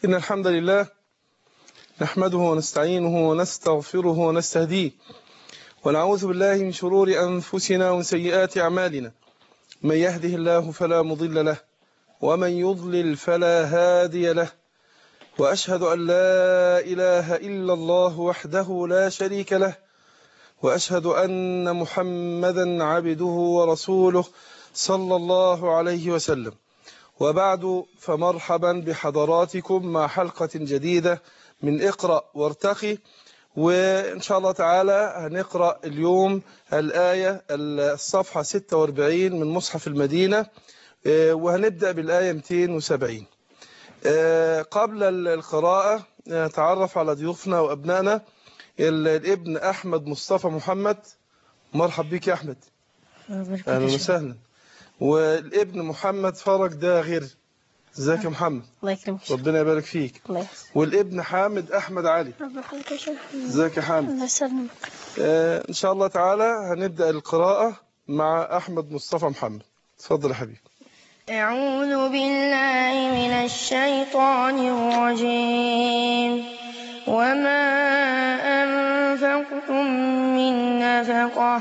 إن الحمد لله نحمده ونستعينه ونستغفره ونستهديه ونعوذ بالله من شرور أنفسنا ومن سيئات أعمالنا. من يهده الله فلا مضل له ومن يضلل فلا هادي له، وأشهد أن لا إله إلا الله وحده لا شريك له، وأشهد أن محمدا عبده ورسوله صلى الله عليه وسلم. وبعد، فمرحبا بحضراتكم مع حلقة جديدة من اقرأ وارتقي. وإن شاء الله تعالى هنقرأ اليوم الآية الصفحة 46 من مصحف المدينة، وهنبدأ بالآية 270. قبل القراءة نتعرف على ضيوفنا وأبنائنا. الابن أحمد مصطفى محمد، مرحب بك يا أحمد، أهلا وسهلا. والابن محمد فرج داغر، ازيك يا محمد؟ الله يكرمك، ربنا يبارك فيك. الله يحفظك. والابن حامد احمد علي، ازيك يا حامد؟ الله يسلمك. ان شاء الله تعالى هنبدا القراءه مع احمد مصطفى محمد. اتفضل يا حبيبي. أعوذ بالله من الشيطان الرجيم. وما أنفقتم من نفقة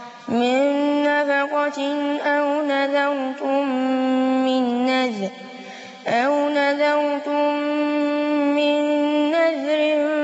أو نذرتم من نذر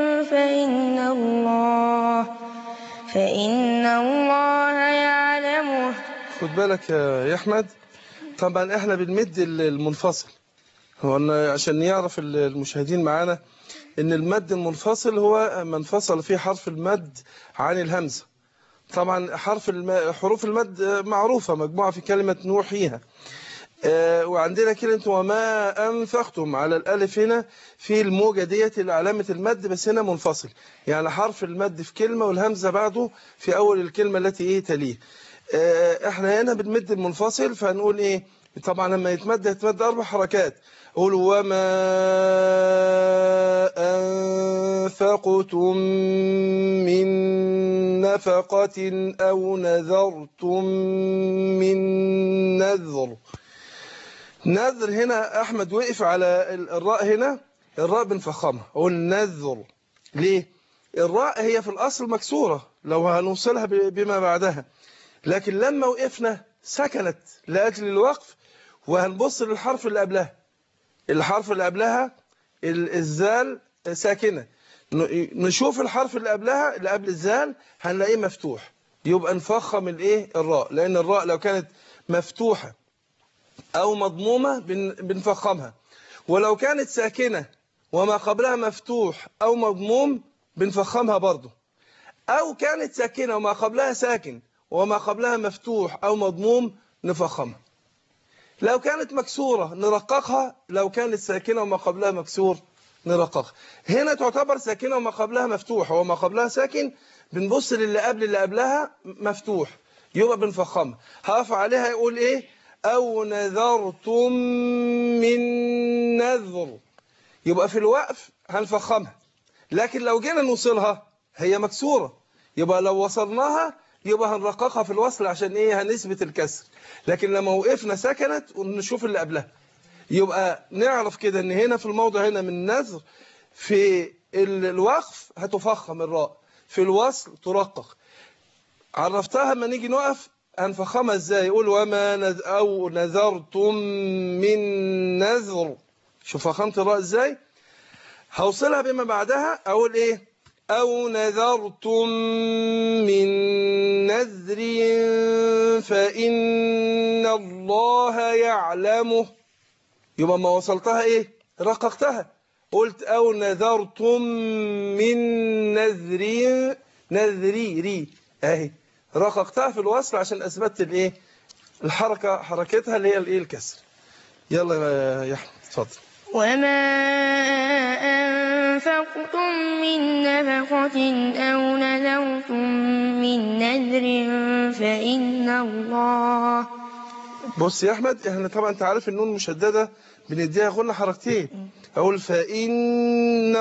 فإن الله يعلمه. خد بالك يا احمد، طبعا احنا بنمد المنفصل، هو عشان يعرف المشاهدين معانا ان المد المنفصل هو ما انفصل فيه حرف المد عن الهمزه. طبعا حروف المد معروفه، مجموعه في كلمه نوحيها. وعندنا كلمة وما أنفقتم على الألف هنا في الموجة ديت علامة المد، بس هنا منفصل، يعني حرف المد في كلمة والهمزة بعده في أول الكلمة التي تليه. احنا هنا بنمد المنفصل، فهنقول ايه؟ طبعا لما يتمد 4 حركات. قول وما أنفقتم من نفقة أو نذرتم من نذر. نذر هنا أحمد وقف على الراء، هنا الراء بنفخمها، أقول نذر. ليه؟ الراء هي في الأصل مكسورة لو هنوصلها بما بعدها، لكن لما وقفنا سكنت لأجل الوقف، وهنبص للحرف اللي قبلها. الحرف اللي قبلها الزال ساكنة، نشوف الحرف اللي قبلها اللي قبل الزال هنلاقيه مفتوح، يبقى نفخم الراء، لأن الراء لو كانت مفتوحة أو مضمومة بنفخمها، ولو كانت ساكنة وما قبلها مفتوح أو مضموم بنفخمها برضه، أو كانت ساكنة وما قبلها ساكن وما قبلها مفتوح أو مضموم نفخمها. لو كانت مكسورة نرققها، لو كانت ساكنة وما قبلها مكسور نرققها. هنا تعتبر ساكنة وما قبلها مفتوح وما قبلها ساكن، بنبص للي قبل اللي قبلها مفتوح، يبقى بنفخمها. هقف عليها يقول إيه؟ أو نذرتم من نذر، يبقى في الوقف هنفخمها. لكن لو جينا نوصلها هي مكسورة، يبقى لو وصلناها يبقى هنرققها في الوصل، عشان ايه؟ هنثبت الكسر. لكن لما وقفنا سكنت ونشوف اللي قبلها، يبقى نعرف كده ان هنا في الموضع هنا من نذر، في الوقف هتفخم الراء، في الوصل ترقق. عرفتها لما نيجي نقف هنفخمها ازاي؟ يقول وما أو نذرتم من نذر. شوف فخمت الراء ازاي؟ هوصلها بما بعدها، اقول ايه؟ أو نذرتم من نذر فإن الله يعلمه. يبقى ما وصلتها ايه؟ رققتها، قلت أو نذرتم من نذري اهي، رققتها في الوصل عشان اثبتت الايه؟ الحركه، حركتها اللي هي الايه؟ الكسر. يلا يا احمد اتفضل. وما أنفقتم من نفقة أو نذرتم من نذر فإن الله. بص يا احمد، احنا طبعا انت عارف النون مشدده بنديها غنى حركتين. اقول فإن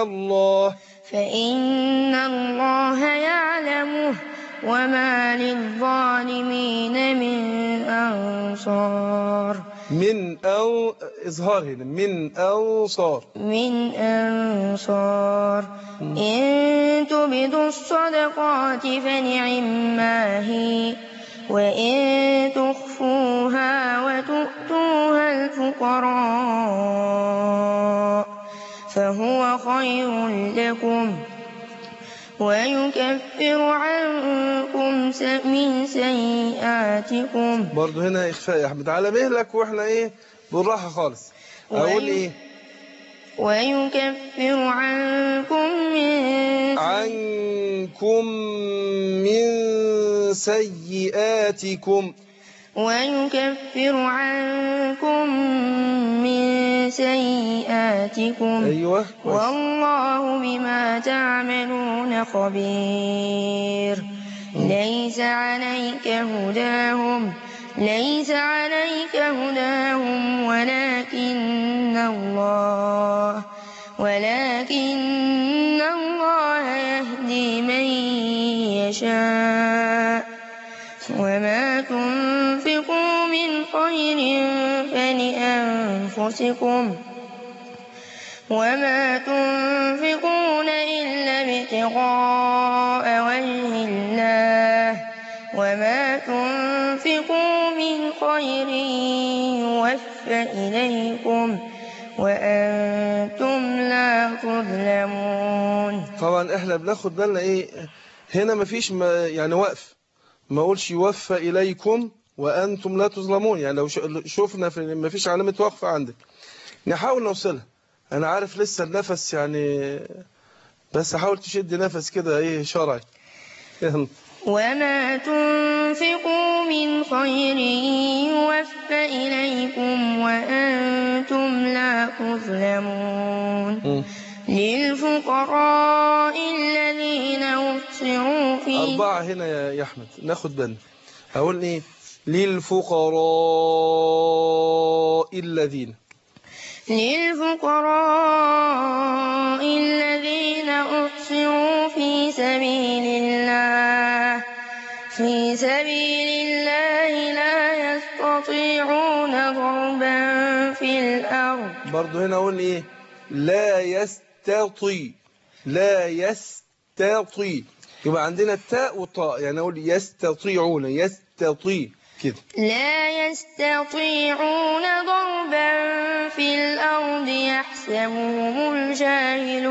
الله يعلمه وما للظالمين من أنصار. من أو إظهار هنا من أنصار. من أنصار إن تبدوا الصدقات فنعما هي وإن تخفوها وتؤتوها الفقراء فهو خير لكم ويكفر عنكم من سيئاتكم. برضو هنا إخفاء يا أحمد على مهلك، وإحنا إيه بالراحة خالص. أقول إيه؟ ويكفر عنكم من سيئاتكم. ويكفر عنكم من سيئاتكم. أيوة. والله بما تعملون خبير. ليس عليك هداهم ولكن الله يهدي من يشاء وما تنفقوا من خير فلأنفسكم وما تنفقون إلا ابتغاء وجه الله وما تنفقوا من خير يوفى إليكم وأنتم لا تظلمون. طبعا احنا بناخد بالنا ايه هنا مفيش يعني وقف، ما اقولش يوفى إليكم وأنتم لا تظلمون. يعني لو شفنا في مفيش علامة وقف عندك نحاول نوصلها. أنا عارف لسه النفس يعني، بس حاول تشد نفس كده ايه شرعي. وما تنفقوا من خير يوفى إليكم وأنتم لا تظلمون. للفقراء الذين أحصروا في 4 هنا يا أحمد ناخد بالنا. أقول إيه؟ للفقراء الذين أحصروا في سبيل الله لا يستطيعون ضربا في الأرض. برضو هنا أقول إيه؟ لا يستطيع. يبقى عندنا التاء والطاء، يعني أقول يستطيعون كده. لا يستطيعون ضربا في الأرض يحسبهم الجاهل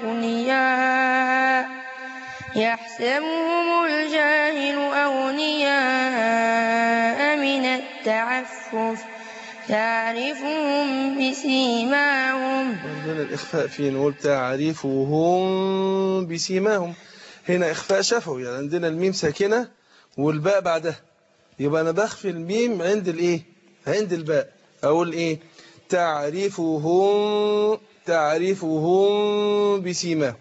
أغنياء من التعفف تعرفهم بسيماهم. عندنا الإخفاء فيه نقول تعرفهم بسيماهم. هنا إخفاء شفوي، يعني عندنا الميم ساكنة والباء بعدها، يبقى أنا بخفي الميم عند الإيه؟ عند الباء. أقول إيه؟ تعرفهم بسيماهم.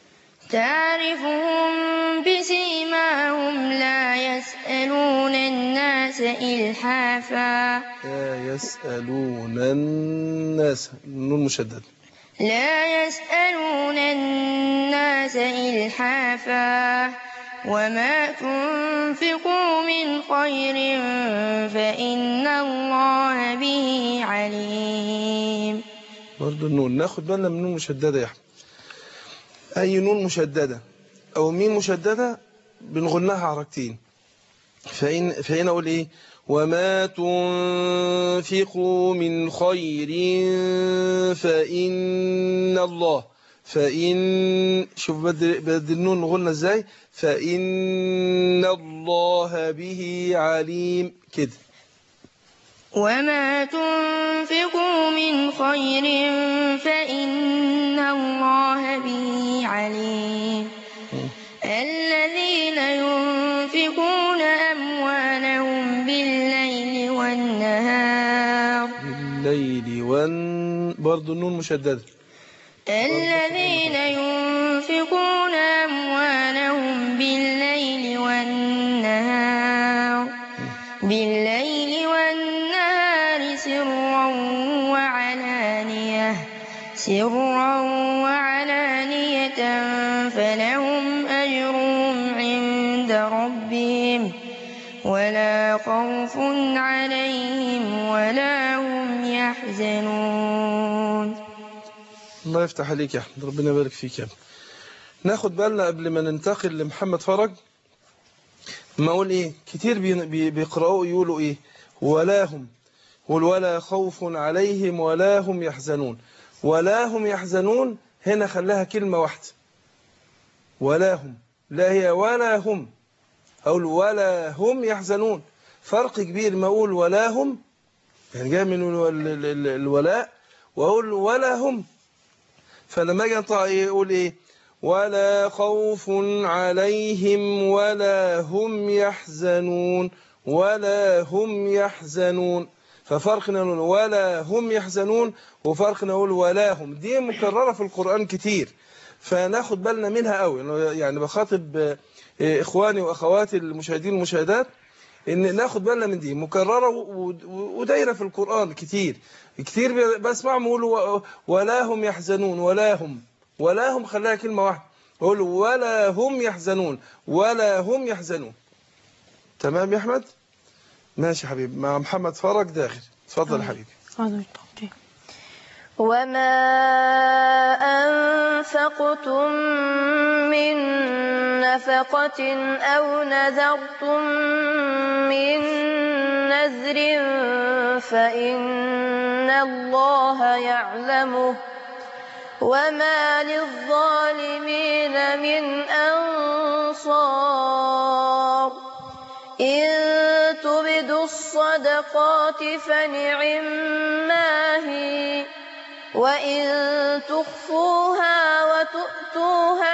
لا يسألون الناس إلحافا. النون مشدد. لا يسألون الناس إلحافا وما تنفقوا من خير فإن الله به عليم. برضو النون ناخد بالنا من النون مشددة يا أحمد. أي نون مشددة أو ميم مشددة بنغنها حركتين. فإن أقول إيه؟ وما تنفقوا من خير شوف بدل النون نغنى إزاي؟ فإن الله به عليم كده. وما تنفقوا من خير فإن الله به عليم. الذين ينفقون أموالهم بالليل والنهار. برضو النون مشددة. الذين ينفقون أموالهم بالليل والنهار سرا وعلانية فلهم أجرهم عند ربهم ولا خوف عليهم ولا هم يحزنون. الله يفتح عليك يا أحمد، ربنا يبارك فيك يا ابني. ناخد بالنا قبل ما ننتقل لمحمد فرج، ما أقول إيه كتير بيقرأوا يقولوا إيه ولا هم، ولا خوف عليهم ولا هم يحزنون. ولا هم يحزنون هنا خلاها كلمة واحدة، ولا هم، لا هي ولا هم، أقول ولا هم يحزنون. فرق كبير ما أقول ولا هم، يعني جاي من الولاء، وأقول ولا هم. فلما أجي أنطق يقول إيه ولا خوف عليهم ولا هم يحزنون، ولا هم يحزنون. ففرق نقول ولا هم يحزنون، وفرق نقول ولا هم. دي مكررة في القرآن كتير، فناخد بالنا منها قوي. يعني بخاطب إخواني وأخواتي المشاهدين والمشاهدات إن ناخد بالنا من دي، مكررة ودايرة في القرآن كتير كتير. بسمعهم يقولوا ولا هم يحزنون، ولا هم خلاها كلمة واحدة، يقولوا ولا هم يحزنون، ولا هم يحزنون. تمام يا أحمد؟ ماشي يا حبيبي. مع محمد فرج داخل، اتفضل يا حبيبي. وما أنفقتم من نفقة أو نذرتم من نذر فإن الله يعلمه وما للظالمين من أنصار إن تبدوا الصدقات فنعما هي وإن تخفوها وتؤتوها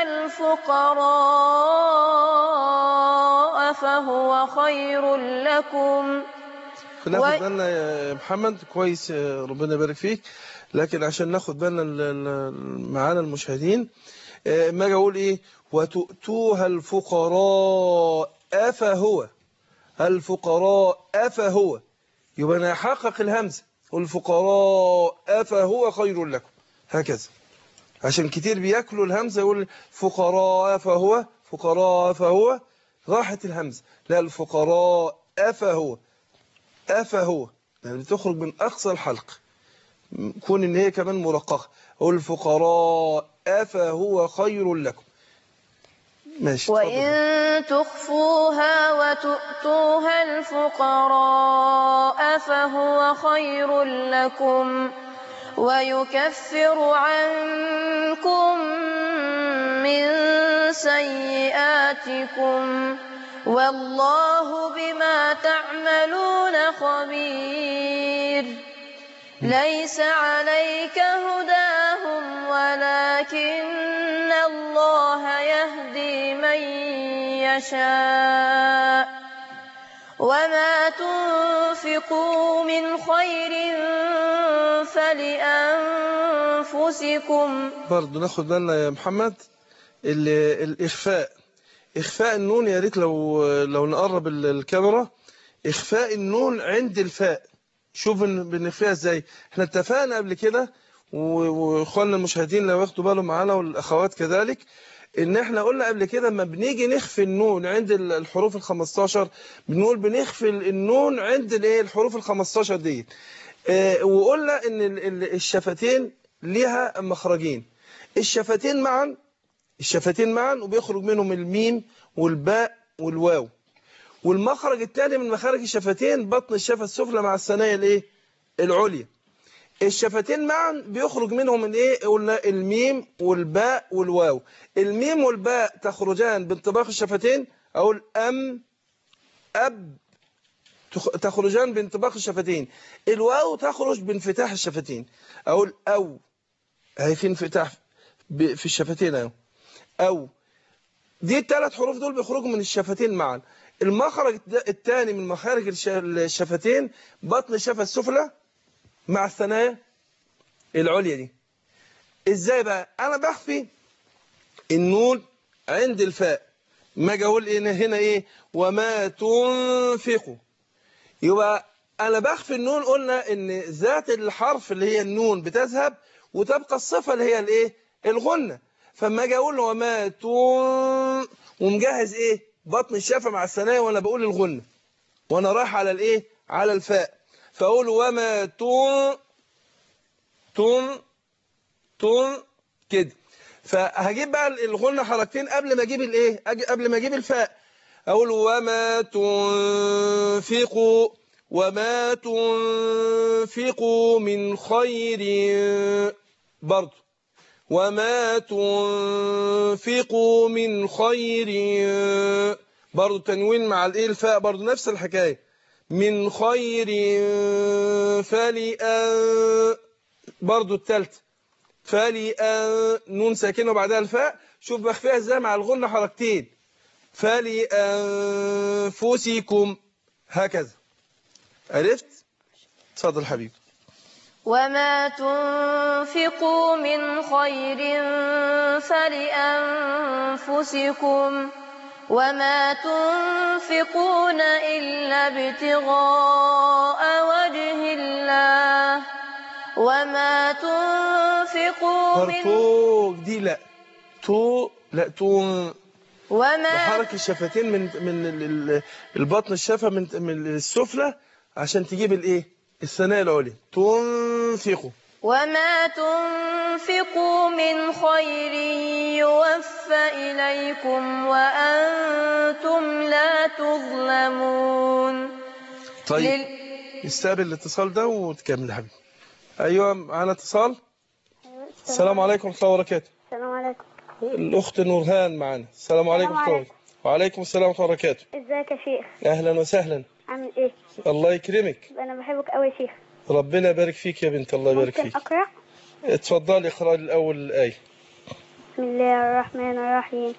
الفقراء فهو خير لكم. ناخد بالنا يا محمد كويس، ربنا يبارك فيك. لكن عشان ناخد بالنا معانا المشاهدين، ما اجي اقول ايه وتؤتوها الفقراء فهو الفقراء فهو، يبقى انا احقق الهمزه والفقراء فهو خير لكم، هكذا. عشان كتير بياكلوا الهمزه يقول فقراء فهو راحت الهمزه. لا، الفقراء فهو يعني بتخرج من اقصى الحلق، كون ان هي كمان مرققه. الفقراء فهو خير لكم. ماشي. وإن تخفوها وتؤتوها الفقراء فهو خير لكم ويكفر عنكم من سيئاتكم والله بما تعملون خبير. ليس عليك هداهم ولكن الله يهدي من يشاء وما تنفقوا من خير فلأنفسكم. برضو ناخد بالنا يا محمد إخفاء النون. يا ريت لو نقرب الكاميرا. إخفاء النون عند الفاء، شوف بنخفيها ازاي. احنا اتفقنا قبل كده، واخواننا المشاهدين لو ياخدوا بالهم معانا والاخوات كذلك، ان احنا قلنا قبل كده لما بنيجي نخفي النون عند الحروف ال15 بنقول بنخفي النون عند الحروف ال15 دي. وقلنا ان الشفتين ليها مخرجين، الشفتين معا وبيخرج منهم الميم والباء والواو. والمخرج الثاني من مخارج الشفتين بطن الشفة السفلى مع الثنايا العليا. الشفتين معا بيخرج منهم قلنا الميم والباء والواو. الميم والباء تخرجان بانطباق الشفتين، اقول اب تخرجان بانطباق الشفتين. الواو تخرج بانفتاح الشفتين، اقول او، هي في انفتاح في الشفتين اهو. او دي الثلاث حروف دول بيخرجوا من الشفتين معا. المخرج الثاني من مخارج الشفتين بطن الشفة السفلى مع الثنايا العليا دي. ازاي بقى؟ انا بخفي النون عند الفاء، ما اجي اقول هنا وما تنفقوا، يبقى انا بخفي النون. قلنا ان ذات الحرف اللي هي النون بتذهب وتبقى الصفة اللي هي الغنة. فما اجي اقول وما ومجهز بطن الشفة مع الثنايا وانا بقول الغنة وانا رايح على على الفاء، فاقول وما تون كده. فهجيب بقى الغنة حركتين قبل ما اجيب الايه، قبل ما اجيب الفاء. اقول وما تنفقوا من خير، برضو وما تنفقوا من خير، برضو تنوين مع الايه الفاء، برضو نفس الحكايه. من خير برضو الثالثه نون ساكنه وبعدها الفاء. شوف بخفيها ازاي مع الغنة حركتين. فلأنفسكم، هكذا. عرفت؟ اتفضل حبيبي. وما تنفقوا من خير فلأنفسكم وما تنفقون إلا ابتغاء وجه الله وما تنفقوا من دي لا بحرك الشفتين من البطن الشفة من السفلى عشان تجيب الايه الثناء العليا. تنفقوا وما تنفقوا من خير يوفى إليكم وأنتم لا تظلمون. طيب استقبل الاتصال ده وتكمل يا حبيبي. ايوه معانا اتصال. السلام عليكم ورحمه الله وبركاته. السلام عليكم. الاخت نورهان معانا. السلام عليكم ورحمه الله. وعليكم السلام ورحمه الله وبركاته. ازيك يا شيخ؟ اهلا وسهلا. عامل ايه؟ الله يكرمك. انا بحبك قوي يا شيخ. ربنا يبارك فيك يا بنت. الله يبارك فيك. ممكن اقرا؟ اتفضلي اقرأي الاول الايه. بسم الله الرحمن الرحيم.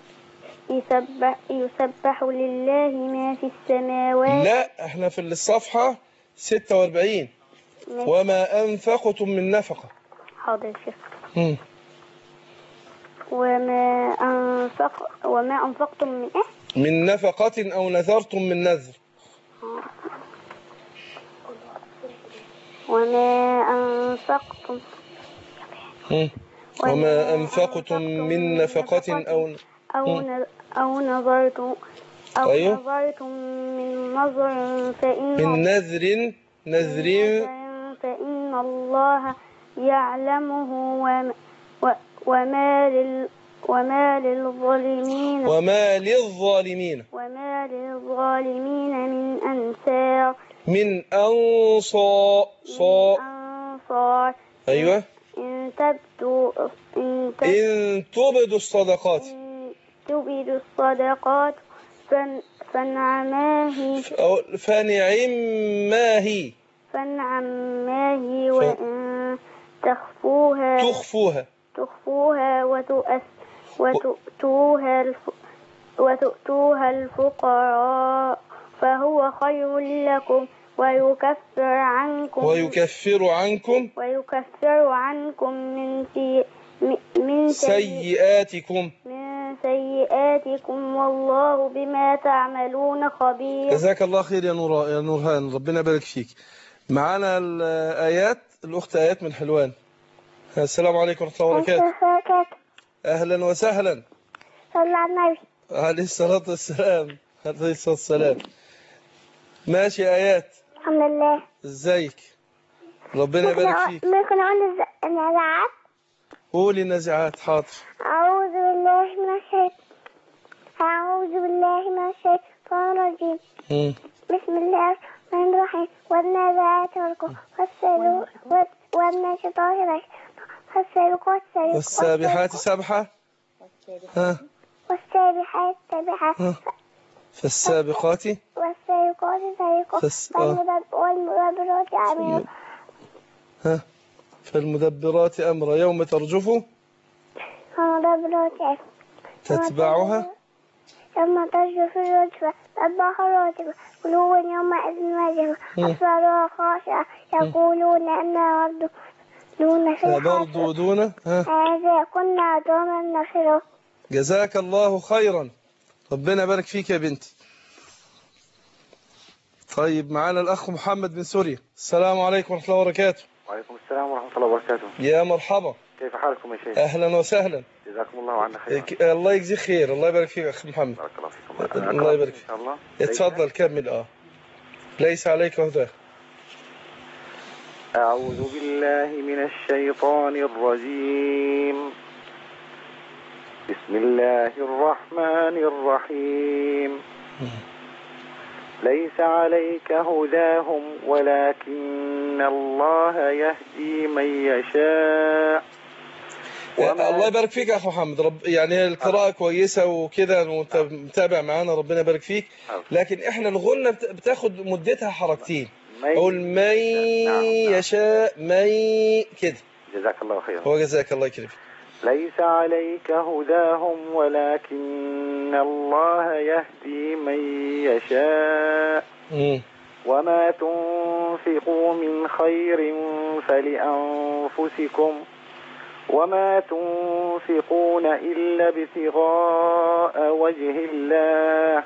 يسبح لله ما في السماوات. لا احنا في الصفحه 46. وما انفقتم من نفقه. حاضر يا شيخ. وما انفقتم من ايه؟ من نفقه او نذرتم من نذر. وما أنفقتم وما أنفقتم من نفقة أو نظرتم أيوه. نظرتم من نظر فإن نذر فإن الله يعلمه وما للظالمين من أنصار. أيوة. إن تبدوا الصدقات فنعم ما هي وإن تخفوها وتؤتوها الفقراء فهو خير لكم ويكفر عنكم من سيئاتكم والله بما تعملون خبير. جزاك الله خير يا نورهان. ربنا يبارك فيك. معانا الآيات الأخت آيات من حلوان. السلام عليكم ورحمة الله وبركاته. أهلا وسهلا. صلى على النبي عليه الصلاة والسلام. عليه الصلاة والسلام. ماشي آيات. الحمد لله. ازيك؟ ربنا يبارك فيك. ممكن اقول النزعات؟ قولي النزعات. حاضر. أعوذ بالله من الشيطان الرجيم. بسم الله الرحمن الرحيم. والنازعات غرقا والناشطات فالسابقات سبقا والسابحات سبحا والسابحات سبحا فالسابقات سبقا والمدبرات أمرا فالمدبرات أمرا يوم ترجف تتبعها يوم ترجف الرجفة تتبعها الرادفة قلوب يومئذ واجفة أبصارها خاشعة يقولون أنا مردودون هذا كنا عظاما نخره. جزاك الله خيرا. ربنا يبارك فيك يا بنتي. طيب معانا الأخ محمد من سوريا. السلام عليكم ورحمة الله وبركاته. وعليكم السلام ورحمة الله وبركاته. يا مرحبا. كيف حالكم يا شيخ؟ أهلا وسهلا. جزاكم الله عنا خير. الله يجزيك خير. الله يبارك فيك أخ محمد. بارك الله فيكم. الله يبارك فيك. اتفضل كمل. ليس عليك هداه. أعوذ بالله من الشيطان الرجيم. بسم الله الرحمن الرحيم. ليس عليك هداهم ولكن الله يهدي من يشاء. الله يبارك فيك يا أخو محمد. يعني القراءة كويسة وكده وانت متابع معانا، ربنا يبارك فيك. لكن احنا الغنة بتاخد مدتها حركتين. أقول من يشاء من كده. جزاك الله خيرا. هو جزاك الله يكرمك. ليس عليك هداهم ولكن الله يهدي من يشاء. وما تنفقوا من خير فلأنفسكم وما تنفقون إلا ابتغاء وجه الله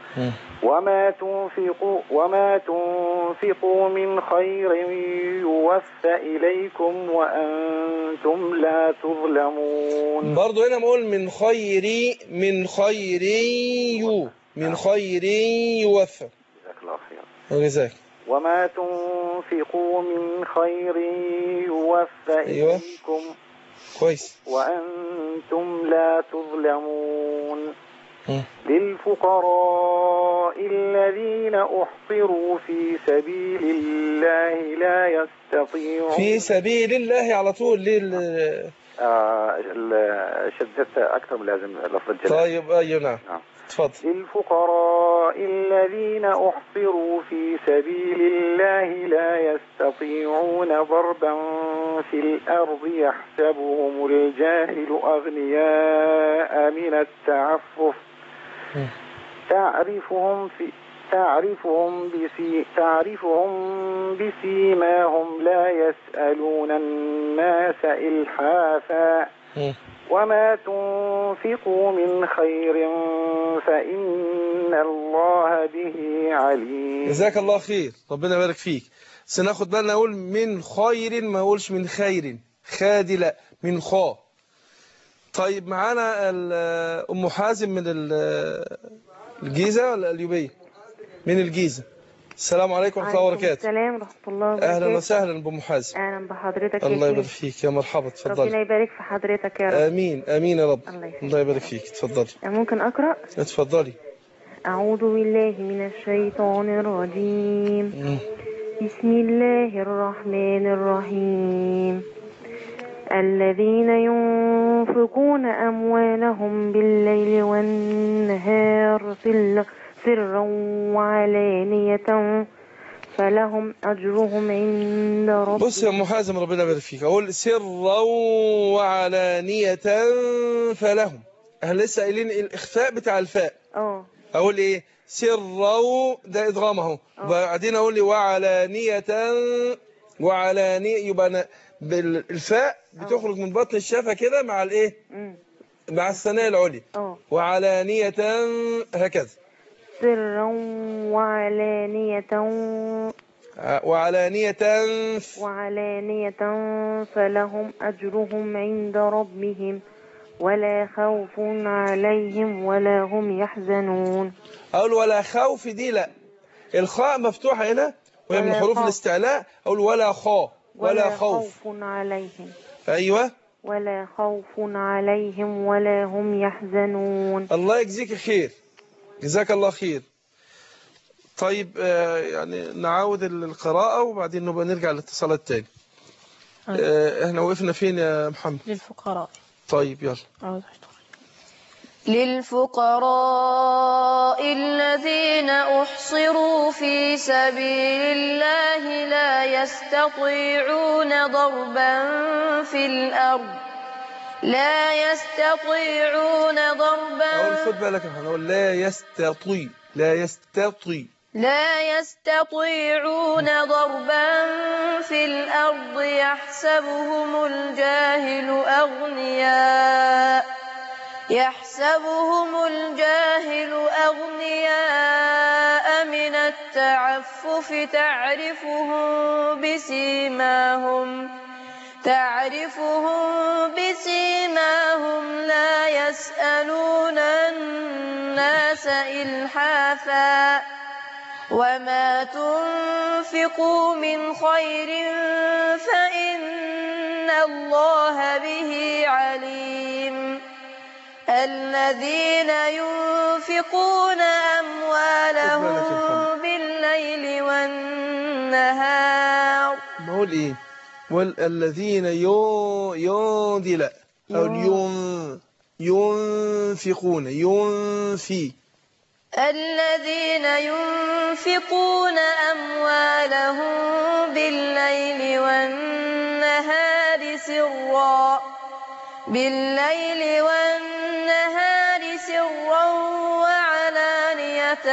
وما تنفقوا من خير يوفى إليكم وأنتم لا تظلمون. برضو هنا بقول من خير يوفى. جزاك الله خيرا. وجزاك. وما تنفقوا من خير يوفى إليكم كويس وأنتم لا تظلمون. للفقراء الذين أحصروا في سبيل الله لا يستطيعون. في سبيل الله على طول شدت أكثر من لازم لفظ الجلالة. طيب أيوة نعم. تفضل. للفقراء الذين أحصروا في سبيل الله لا يستطيعون ضربا في الأرض يحسبهم الجاهل أغنياء من التعفف تعرفهم بسيماهم لا يسألون الناس إلحافا. وما تنفقوا من خير فإن الله به عليم. جزاك الله خير، ربنا يبارك فيك. سناخد بالنا نقول من خير، ما اقولش من خير، خادي لا، من خا. طيب معانا أم حازم من الجيزة ولا القليوبية؟ من الجيزة. السلام عليكم ورحمة الله وبركاته. السلام ورحمة الله وبركاته. أهلا وسهلا بأم حازم. أهلا بحضرتك. الله يبارك فيك يا مرحبا. تفضلي. ربنا يبارك في حضرتك يا رب. آمين آمين يا رب. الله يبارك فيك. تفضلي. ممكن أقرأ؟ اتفضلي. أعوذ بالله من الشيطان الرجيم. بسم الله الرحمن الرحيم. الذين ينفقون أموالهم بالليل والنهار سرا وعلانية فلهم أجرهم عند ربهم. بص يا أم حازم ربنا يبارك فيك، أقول سرا وعلانية فلهم. احنا لسه قايلين الإخفاء بتاع الفاء. أقول إيه؟ سرا، ده إدغام أهو. وبعدين أقول لي وعلانية يبقى بالفاء بتخرج من بطن الشفة كده مع الإيه؟ مع الثنايا العليا. وعلانية هكذا. سرا وعلانية فلهم أجرهم عند ربهم ولا خوف عليهم ولا هم يحزنون. أقول ولا خوف، دي لا، الخاء مفتوحة هنا وهي من حروف الاستعلاء. أقول ولا خاء ولا خوف عليهم. أيوة. ولا خوف عليهم ولا هم يحزنون. الله يجزيك خير، جزاك الله خير. طيب يعني نعاود القراءة وبعدين نبقى نرجع للاتصالات تاني. احنا وقفنا فين يا محمد؟ للفقراء. طيب يلا. للفقراء الذين أحصروا في سبيل الله لا يستطيعون ضربا في الأرض أقول خد بالك احنا نقول لا يستطيعون ضربا في الأرض يحسبهم الجاهل أغنياء من التعفف تعرفهم بسيماهم لا يسألون الناس إلحافا. وما تنفقوا من خير فإن الله به عليم الذين ينفقون أموالهم بالليل والنهار بقول إيه والذين ينفقون الذين ينفقون أموالهم بالليل والنهار سرا وعلانية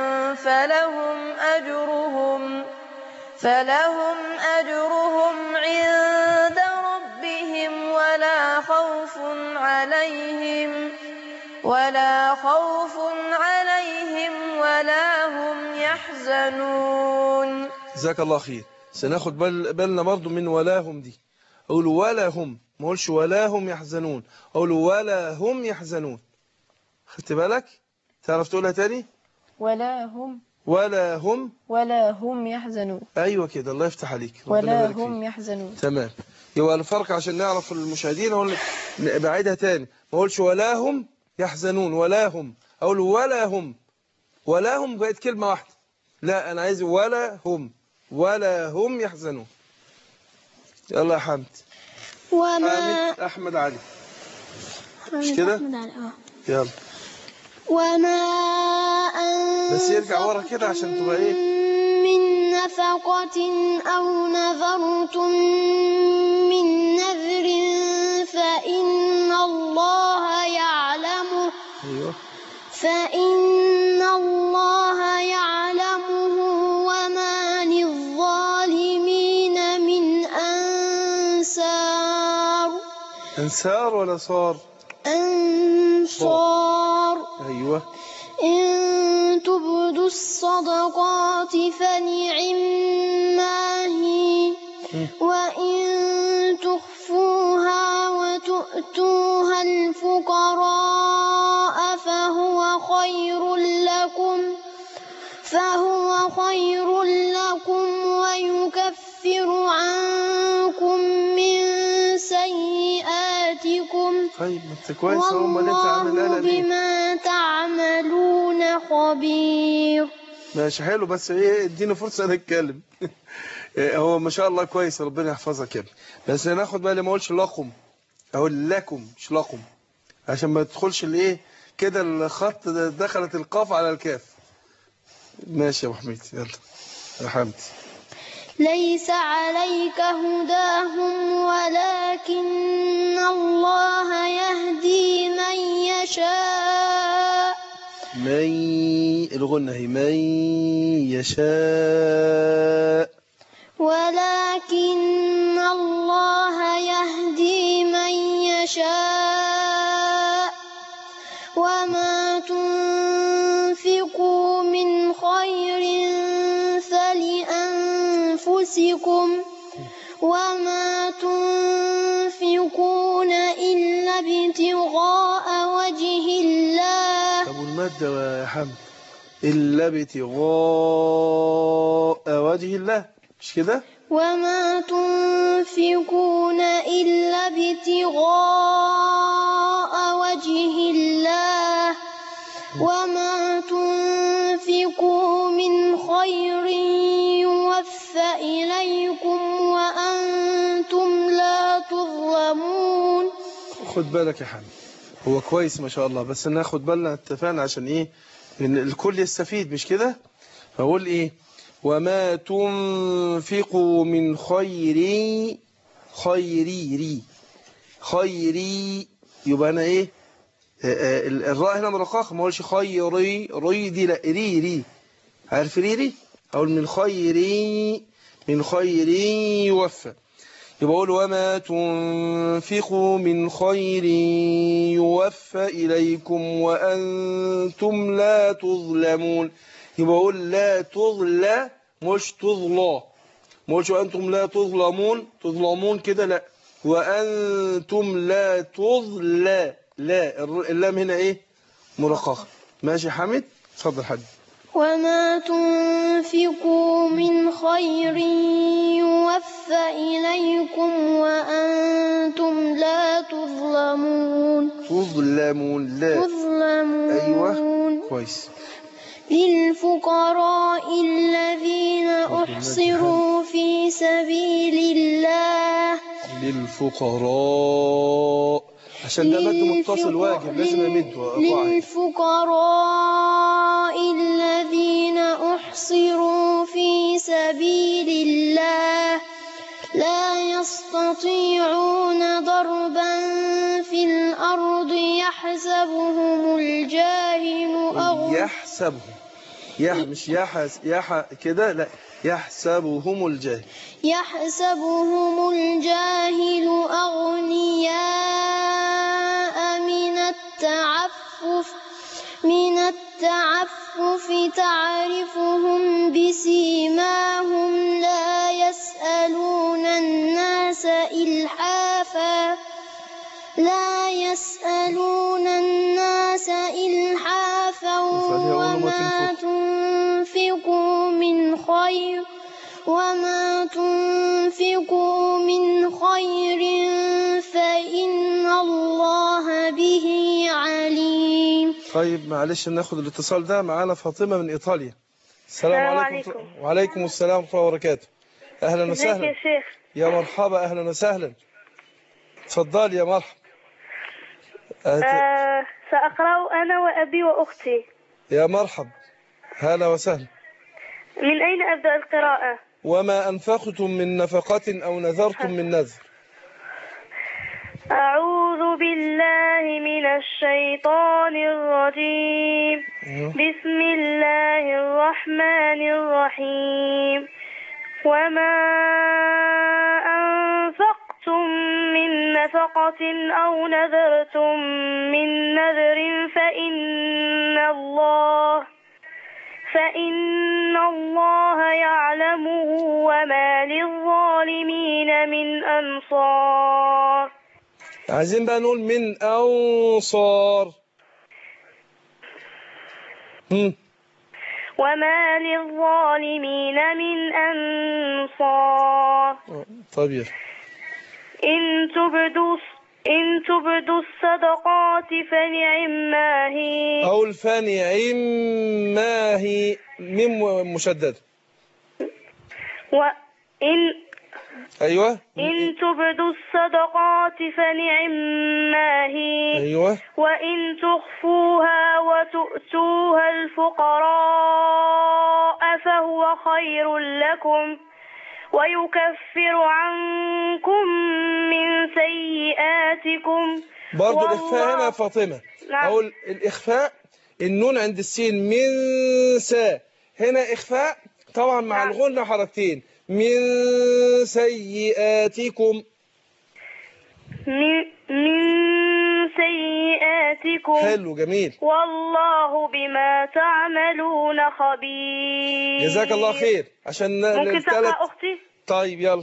فلهم أجرهم عند ربهم ولا خوف عليهم ولا هم يحزنون. جزاك الله خير. سناخد بالنا برضو من ولاهم دي. أقول ولا هم، ما أقولش ولا هم يحزنون، أقول ولا هم يحزنون. خدت بالك؟ تعرف تقولها تاني؟ ولا هم يحزنون. أيوة كده، الله يفتح عليك. ولا هم يحزنون. تمام. يبقى الفرق عشان نعرف المشاهدين، أقول بعيدها تاني، ما أقولش ولا هم يحزنون ولا هم، أقول ولا هم بقت كلمة واحدة. لا، أنا عايز ولا هم يحزنون. يلا يا حمد. حامد أحمد علي، مش كده؟ يلا. وما بس يرجع ورا كده عشان تبقى ايه من نفقة أو نذرتم من نذر فإن الله يعلمه. أيوه. فإن الله يعلمه وما للظالمين من أنصار ولا صار؟ أنصار. أيوه. إن تبدوا الصدقات فنعما هي وإن تخفوها وتؤتوها الفقراء فهو خير لكم ويكفر عنكم من سيئاتكم طيب كويس. والله بما تعملون خبير. ماشي حلو، بس ايه اديني فرصه نتكلم. هو ما شاء الله كويس، ربنا يحفظك يا ابني. بس ناخد بالي ما اقولش لكم، اقول لكم مش لكم، عشان ما تدخلش الايه كده الخط دخلت القاف على الكاف. ماشي يا ابو حميد، يلا يا حمدي. ليس عليك هداهم ولكن الله يهدي من يشاء. الغنة هي من يشاء. ولكن الله يهدي من يشاء وما تنفقوا من خير فلأنفسكم وما تنفقون إلا ابتغاء وجه الله. أبو المادة يا حمد، إلا ابتغاء وجه الله، مش كده؟ وما تنفقون إلا ابتغاء وجه الله وما تنفقوا من خير يوفى إليكم وأنتم لا تظلمون. خد بالك يا حمد، هو كويس ما شاء الله، بس ناخد بالنا، اتفقنا عشان ايه ان الكل يستفيد، مش كده؟ فاقول ايه وما تنفقوا من خيري يبقى انا ايه الراء هنا مرققه، ما اقولش خيري ري دي، لا ري عارف ري اقول من خيري يوفى. يبقى اقول وما تنفقوا من خير يوفى اليكم وانتم لا تظلمون. يبقى اقول لا تظلى مش تظلى، مش وانتم لا تظلمون كده، لا وانتم لا تظلى، لا اللام هنا ايه مرققه. ماشي يا حميد، اتفضل حاج. وما تنفقوا من خير يوفى إليكم وأنتم تظلمون لا. تظلمون. أيوة كويس. للفقراء الذين أحصروا في سبيل الله. للفقراء عشان ده مد متصل واجب لازم أمد وأقع. للفقراء الذين أحصروا في سبيل الله لا يستطيعون ضربا في الأرض يحسبهم الجاهل يحسبهم مش كده لا، يحسبهم الجاهل. يحسبهم الجاهل أغنياء من التعفف تعرفهم بسيماهم لا يسألون الناس إلحافا وما تنفقوا من خير فإن الله به عليم. طيب معلش ناخد الاتصال ده. معانا فاطمة من إيطاليا. السلام عليكم. وعليكم السلام ورحمة الله وبركاته. أهلا وسهلا يا شيخ. يا مرحبا. أهلا وسهلا. تفضل يا مرحبا. سأقرأ أنا وأبي وأختي. يا مرحبا. هلا وسهلا. من أين أبدأ القراءة؟ وما أنفقتم من نفقة أو نذرتم من نذر. أعوذ بالله من الشيطان الرجيم. بسم الله الرحمن الرحيم. وما أنفقتم من نفقة أو نذرتم من نذر فإن الله يعلمه وما للظالمين من أنصار. عايزين بقى نقول من أنصار. وما للظالمين من أنصار. طيب. إن تبدوا الصدقات فنعما هي. أو فنعما هي من مشدد. أيوة. إن تبدوا الصدقات فنعما هي. أيوة. وإن تخفوها وتؤتوها الفقراء فهو خير لكم ويكفر عنكم من سيئاتكم. برضو الإخفاء هنا يا فاطمة. أو الإخفاء النون عند السين من سا. هنا إخفاء طبعا مع الغنة حركتين. من سيئاتكم. من سيئاتكم. حلو جميل. والله بما تعملون خبير. جزاك الله خير. عشان ممكن تقرأ أختي؟ طيب يلا.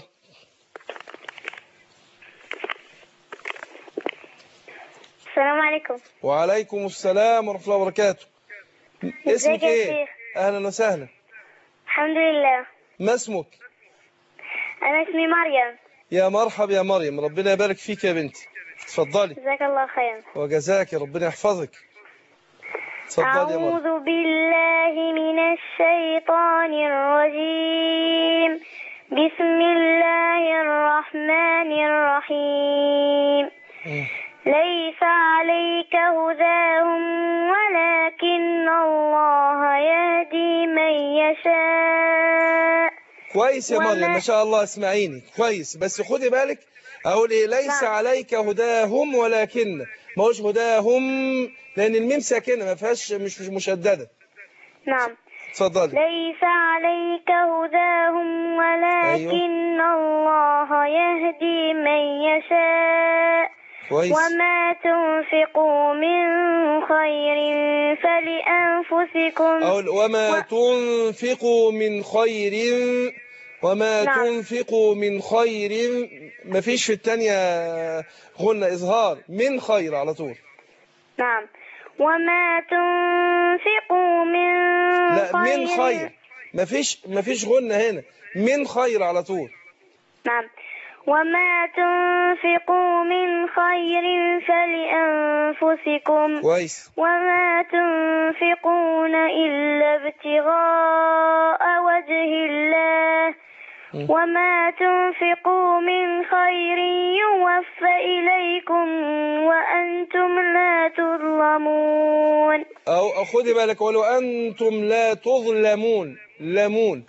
السلام عليكم. وعليكم السلام ورحمة الله وبركاته. اسمك ايه؟ اهلا وسهلا. الحمد لله. ما اسمك؟ انا اسمي مريم. يا مرحبا يا مريم. ربنا يبارك فيك يا بنتي. اتفضلي. جزاك الله خير. وجزاك ربنا يحفظك. اتفضلي يا مريم. أعوذ بالله من الشيطان الرجيم. بسم الله الرحمن الرحيم. ليس عليك هداهم ولكن الله يهدي من يشاء. كويس يا مريم ما شاء الله. اسمعيني كويس بس خدي بالك. أقول إيه؟ ليس عليك هداهم ولكن. ما هوش هداهم لأن الميم ساكنة ما فيهاش مش مشددة. نعم. اتفضلي. ليس عليك هداهم ولكن الله يهدي من يشاء. كويس. وما تنفقوا من خير فلأنفسكم. وما تنفقوا من خير. وما تنفقوا من خير. ما فيش في الثانية غنى إظهار. من خير على طول. نعم. وما تنفقوا من لا خير. من خير. ما فيش غنى هنا. من خير على طول. نعم. وما تنفقوا من خير فلأنفسكم كويس. وما تنفقون إلا ابتغاء وجه الله وما تنفقوا من خير يوفى إليكم وأنتم لا تظلمون. أو خدي بالك، ولو أنتم لا تظلمون، لمون،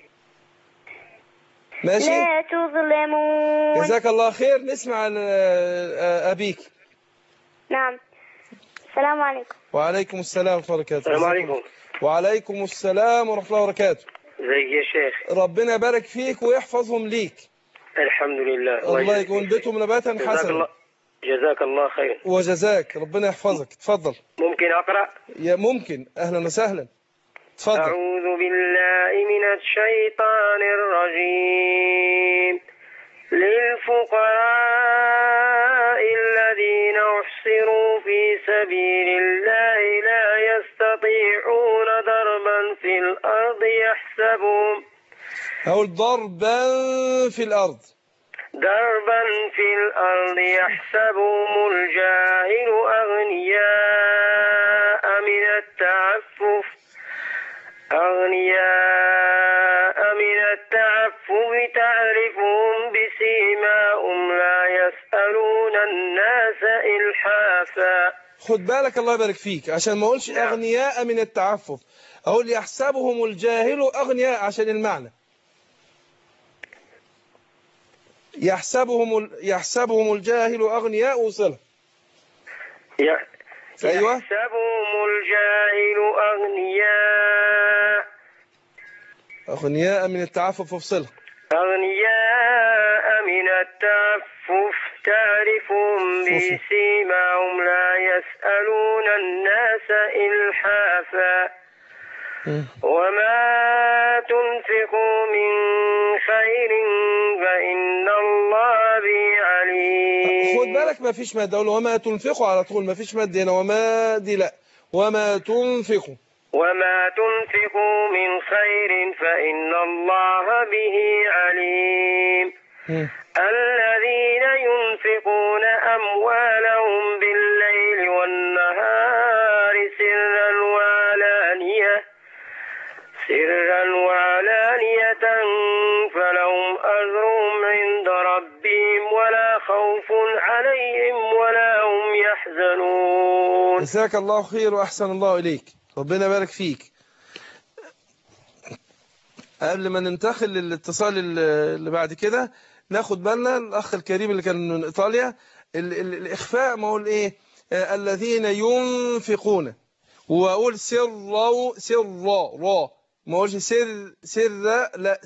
ماشي؟ لا تظلمون. جزاك الله خير. نسمع أبيك. نعم. السلام عليكم. وعليكم السلام ورحمة الله وبركاته. السلام عليكم. وعليكم السلام ورحمة الله وبركاته. ازيك يا شيخ؟ ربنا يبارك فيك ويحفظهم ليك. الحمد لله. الله يكون بيتهم نباتا حسنا. جزاك الله خير. وجزاك ربنا يحفظك. تفضل. ممكن أقرأ؟ يا ممكن. أهلا وسهلا. تفضل. أعوذ بالله من الشيطان الرجيم. للفقراء الذين أحصروا في سبيل الله لا يستطيعون ضربا في الأرض يحسبهم. أقول ضربا في الأرض. ضربا في الأرض يحسبهم الجاهل أغنياء من التعفف تعرفهم بسيماهم لا يسألون الناس إلحافا. خد بالك الله يبارك فيك عشان ما اقولش أغنياء من التعفف، أقول يحسبهم الجاهل أغنياء عشان المعنى. يحسبهم الجاهل أغنياء وصلة. أيوة. يحسبهم الجاهل أغنياء من التعفف وصلة. أغنياء من التعفف تعرفهم بسيماهم لا يسألون الناس إلحافا. وما تنفقوا من خير فإن الله به عليم. خد بالك ما فيش مادة، أقول وما تنفقوا على طول، ما فيش مادة هنا، وما دي لا، وما تنفقوا. وما تنفقوا من خير فإن الله به عليم. الذين ينفقون أموالهم بالليل والنهار سرا وعلانية فلهم أجرهم عند ربهم ولا خوف عليهم ولا هم يحزنون. جزاك الله خير وأحسن الله إليك. ربنا يبارك فيك. قبل ما ننتقل للاتصال اللي بعد كده ناخد بالنا الأخ الكريم اللي كان من إيطاليا، الإخفاء ما هو الإيه؟ الذين ينفقون، وأقول سر را، ما أقولش سر لا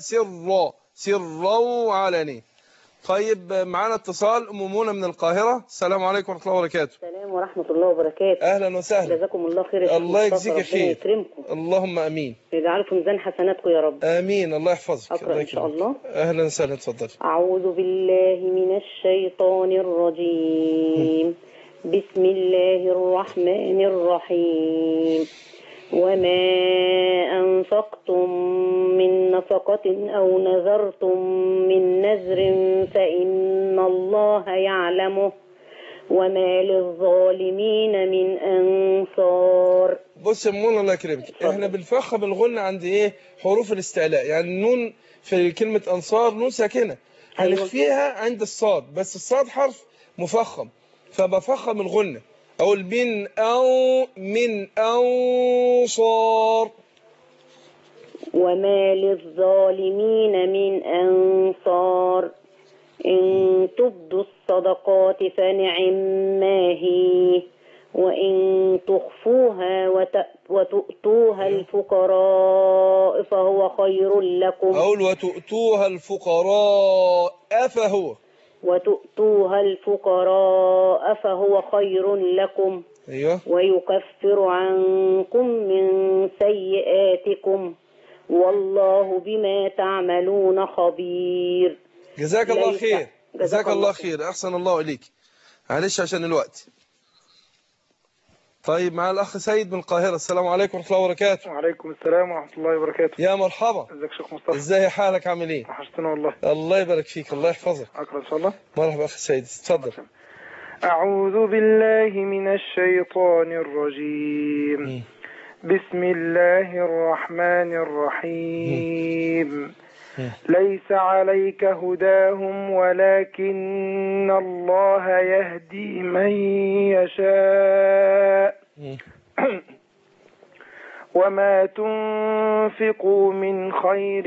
سر علني. طيب معانا اتصال أم منى من القاهرة. السلام عليكم ورحمة الله وبركاته. السلام ورحمة الله وبركاته. أهلا وسهلا. جزاكم الله خير يا شيخ. الله يجزيك خير. يكرمكم. اللهم أمين. يجعله في ميزان حسناتكم يا رب. آمين. الله يحفظك. أقرأ إن شاء الله. أهلا وسهلا. اتفضل. أعوذ بالله من الشيطان الرجيم. بسم الله الرحمن الرحيم. وما أنفقتم من نفقة أو نذرتم من نذر فإن الله يعلمه وما للظالمين من أنصار. بص يا منى الله يكرمك، احنا بنفخم الغنة عند ايه؟ حروف الاستعلاء، يعني النون في كلمة أنصار نون ساكنة هنخفيها عند الصاد، بس الصاد حرف مفخم فبفخم الغنة. أقول من أنصار. وما للظالمين من أنصار. إن تبدوا الصدقات فنعم ما هي وإن تخفوها وتؤتوها الفقراء فهو خير لكم. أقول وتؤتوها الفقراء فهو. وتؤتوها الفقراء فهو خير لكم. أيوة. ويكفر عنكم من سيئاتكم والله بما تعملون خبير. جزاك الله خير. جزاك الله خير. أحسن الله إليك. معلش عشان الوقت. طيب مع الأخ سيد من القاهرة. السلام عليكم ورحمة الله وبركاته. وعليكم السلام ورحمة الله وبركاته. يا مرحبا. ازيك شيخ مصطفى؟ ازاي حالك، عامل ايه؟ وحشتنا والله. الله يبارك فيك، الله يحفظك. أقرأ إن شاء الله. مرحبا أخ سيد، اتفضل. أعوذ بالله من الشيطان الرجيم. بسم الله الرحمن الرحيم. ليس عليك هداهم ولكن الله يهدي من يشاء وما تنفقوا من خير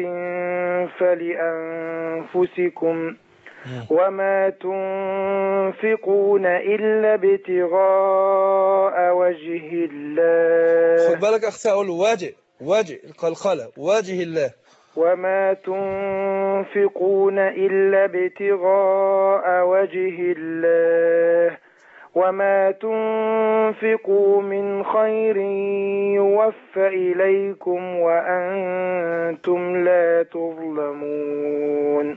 فلأنفسكم وما تنفقون إلا ابتغاء وجه الله. خد بالك أخ أقول وجه القلقلة، وجه الله. وما تنفقون إلا ابتغاء وجه الله وما تنفقوا من خير يوفى إليكم وأنتم لا تظلمون.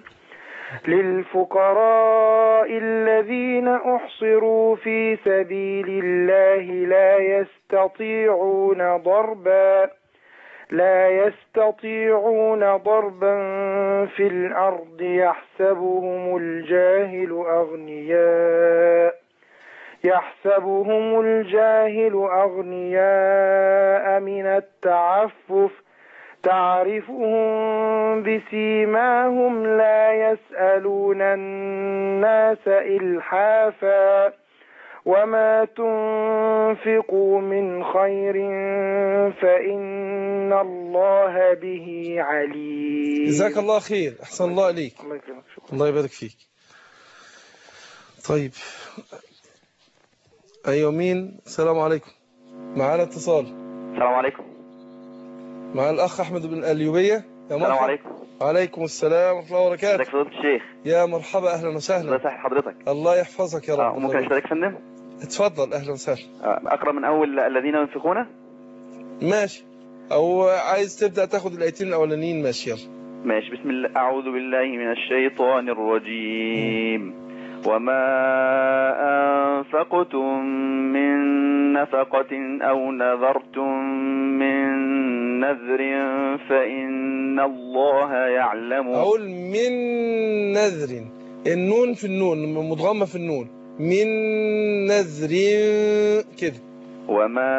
للفقراء الذين أحصروا في سبيل الله لا يستطيعون ضربا في الأرض يحسبهم الجاهل أغنياء من التعفف تعرفهم بسيماهم لا يسألون الناس إلحافا وما تنفقوا من خير فإن الله به عليم. جزاك الله خير، أحسن الله إليك. الله يبارك فيك. طيب أيوة مين؟ السلام عليكم. معنا اتصال. السلام عليكم. مع الأخ أحمد بن الأيوبية. السلام عليكم. وعليكم السلام ورحمة الله وبركاته. ازيك فضيلة الشيخ؟ يا مرحبا، أهلا وسهلا. الله يسعد حضرتك. الله يحفظك يا رب. ممكن أشترك يا فندم؟ اتفضل، أهلا وسهلا. أقرأ من أول الذين ينفقون؟ ماشي، أو عايز تبدأ تاخد الآيتين الأولانيين؟ ماشي يلا. ماشي. بسم الله. أعوذ بالله من الشيطان الرجيم. وما أنفقتم من نفقة أو نذرتم من نذر فإن الله يعلمه. أقول من نذر، النون في النون مضغمة في النون، من نذر كده. وما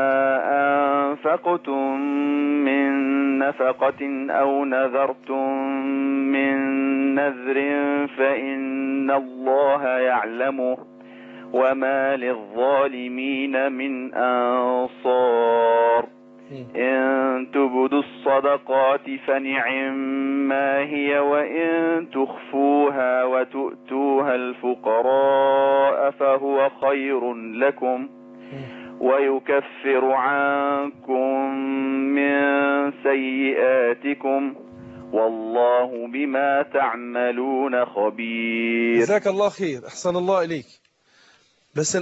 أنفقتم من نفقة أو نذرتم من نذر فإن الله يعلمه وما للظالمين من أنصار. إن تبدوا الصدقات فنعما هي وإن تخفوها وتؤتوها الفقراء فهو خير لكم ويكفر عنكم من سيئاتكم والله بما تعملون خبير. جزاك الله خير، أحسن الله إليك. بس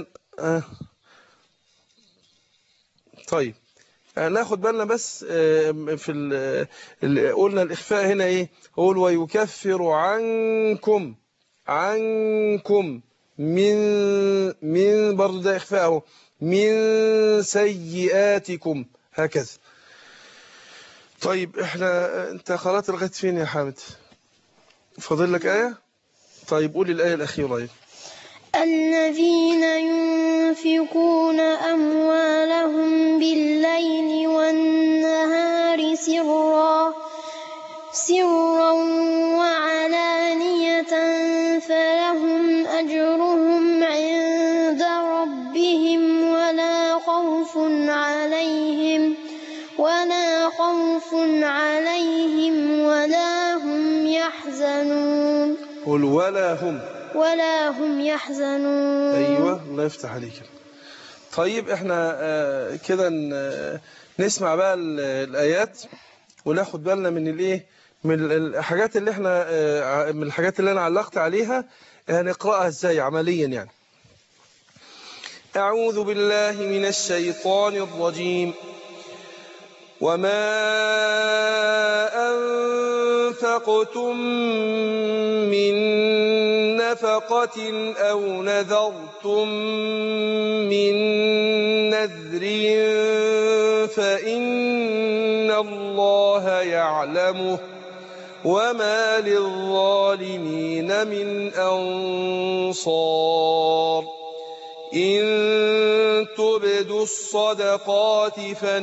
طيب ناخد بالنا بس في قلنا الإخفاء هنا إيه؟ قول ويكفر عنكم من برضو ده إخفاء أهو، من سيئاتكم هكذا. طيب انت قرأت لغاية فين يا حامد؟ فاضل لك آية؟ طيب قولي الآية الأخيرة. الذين ينفقون أموالهم بالليل والنهار سرا وعلانية فلهم أجرهم عند ربهم ولا خوف عليهم ولا هم يحزنون. قل ولا هم يحزنون. أيوة، الله يفتح عليك. طيب احنا كده نسمع بقى الآيات وناخد بالنا من الايه، من الحاجات اللي احنا من الحاجات اللي انا علقت عليها هنقرأها ازاي عمليا يعني. أعوذ بالله من الشيطان الرجيم. وما أنفقتم من نفقة أو نذرتم من نذر فإن الله يعلمه وما للظالمين من أنصار إن تبدوا الصدقات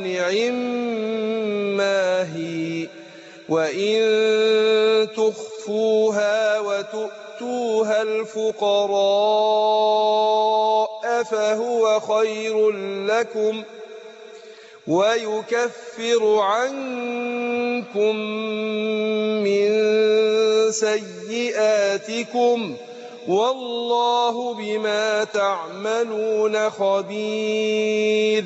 فنعما هي وإن تخفوها وتؤتوها الفقراء فهو خير لكم ويكفر عنكم من سيئاتكم والله بما تعملون خبير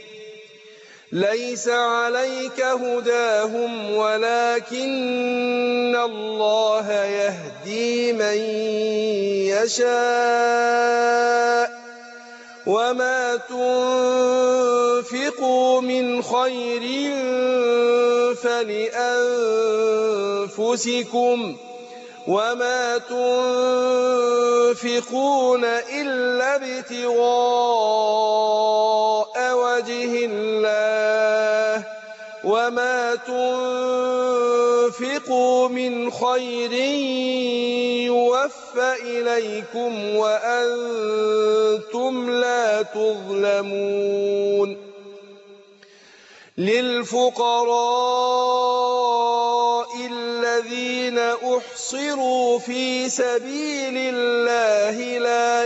ليس عليك هداهم ولكن الله يهدي من يشاء وما تنفقوا من خير فلأنفسكم وما تنفقون إلا ابتغاء وجه الله وما تنفقوا من خير يوفى إليكم وأنتم لا تظلمون للفقراء الذين أحصروا في سبيل الله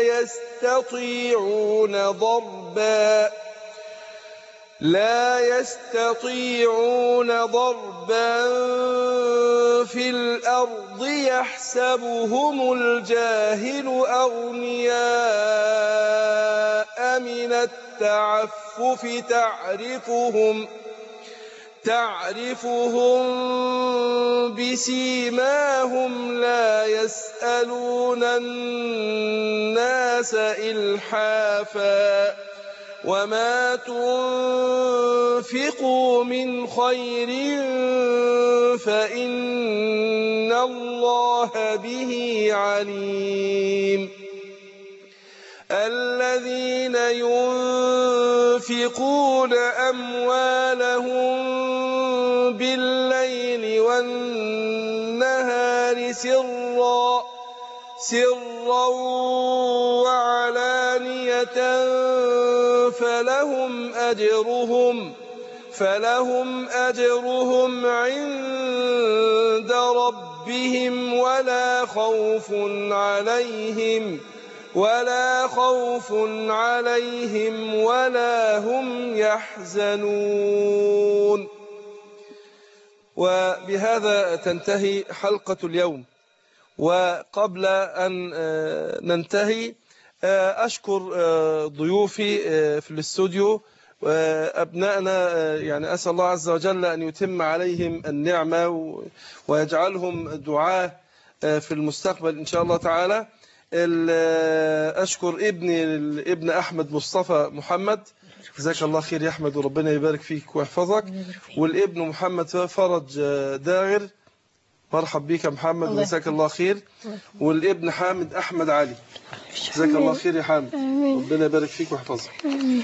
لا يستطيعون ضربا في الأرض يحسبهم الجاهل أغنياء من التعفف تعرفهم بسيماهم لا يسألون الناس إلحافا وما تنفقوا من خير فإن الله به عليم الذين ينفقون أموالهم بالليل والنهار سرا وعلانية فلهم أجرهم عند ربهم ولا خوف عليهم ولا هم يحزنون. وبهذا تنتهي حلقة اليوم. وقبل أن ننتهي أشكر ضيوفي في الاستوديو وأبنائنا، يعني أسأل الله عز وجل أن يتم عليهم النعمة ويجعلهم دعاة في المستقبل إن شاء الله تعالى. أشكر ابن أحمد مصطفى محمد، جزاك الله خير يا أحمد وربنا يبارك فيك ويحفظك. والابن محمد فرج داغر، مرحب بك محمد جزاك الله خير. والابن حامد أحمد علي، جزاك الله خير يا حامد، ربنا يبارك فيك ويحفظك.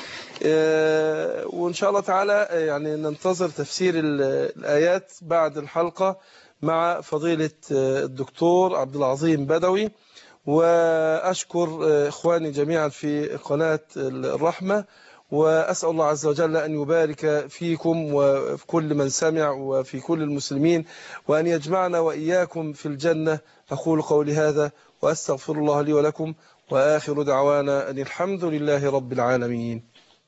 وإن شاء الله تعالى يعني ننتظر تفسير الآيات بعد الحلقة مع فضيلة الدكتور عبد العظيم بدوي. وأشكر إخواني جميعا في قناة الرحمة، وأسأل الله عز وجل أن يبارك فيكم وفي كل من سمع وفي كل المسلمين، وأن يجمعنا وإياكم في الجنة. أقول قولي هذا وأستغفر الله لي ولكم، وآخر دعوانا أن الحمد لله رب العالمين.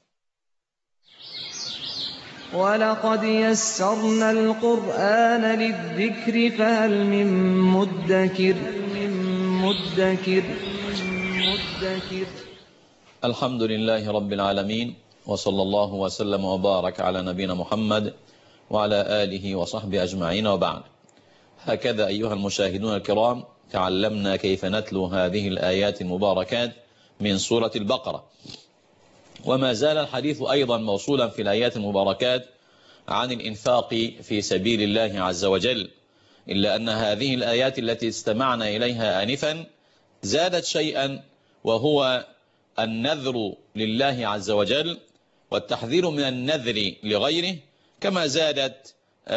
ولقد يسرنا القرآن للذكر فهل من مدكر. الحمد لله رب العالمين، وصلى الله وسلم وبارك على نبينا محمد وعلى آله وصحبه أجمعين، وبعد. هكذا أيها المشاهدون الكرام تعلمنا كيف نتلو هذه الآيات المباركات من سورة البقرة، وما زال الحديث أيضا موصولا في الآيات المباركات عن الإنفاق في سبيل الله عز وجل، إلا أن هذه الآيات التي استمعنا إليها آنفا زادت شيئا وهو النذر لله عز وجل والتحذير من النذر لغيره، كما زادت